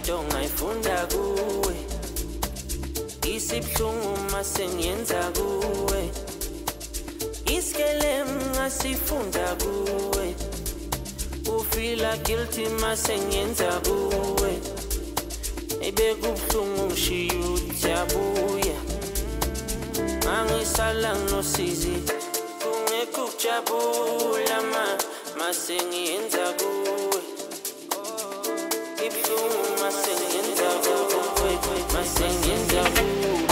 into ngayifunda kuwe isibhlungu masengiyenza kuwe iskelem ngasifunda kuwe ufila guilty masengiyenza kuwe ebekubhlungu ngishiya ujabuya angisala nosizi kungekho ukujabula masengiyenza kuwe ibhlungu masengiyenza kuwe masengiyenza kuwe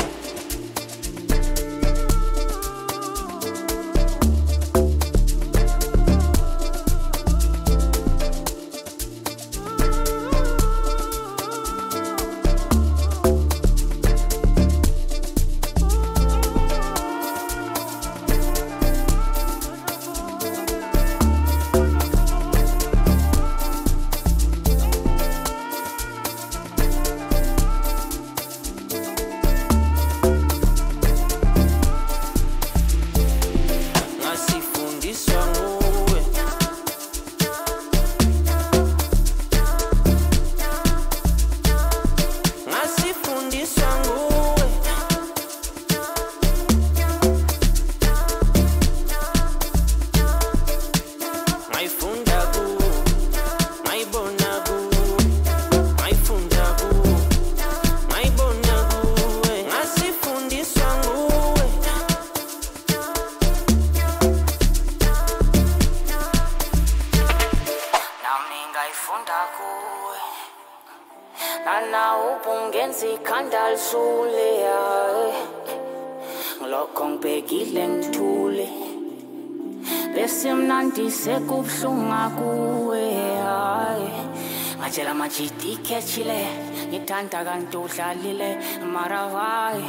Sekubhlunga kuwe hayi ngajela majidi khechile ngithanda kanti udlalile mara why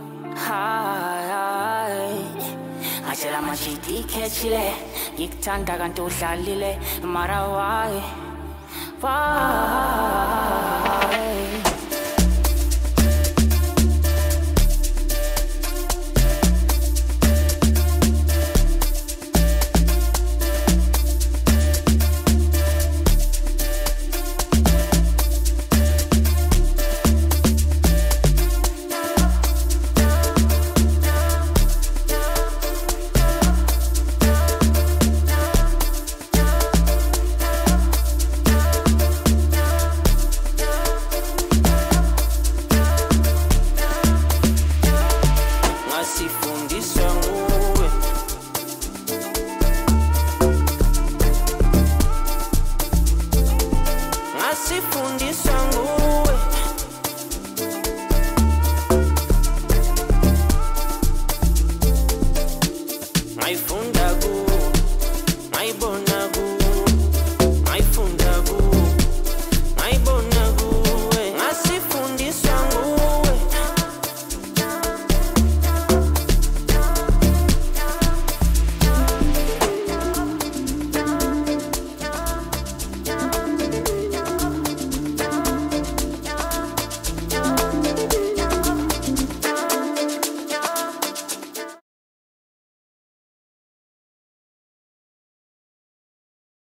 hayi ngajela majidi khechile ngithanda kanti udlalile mara why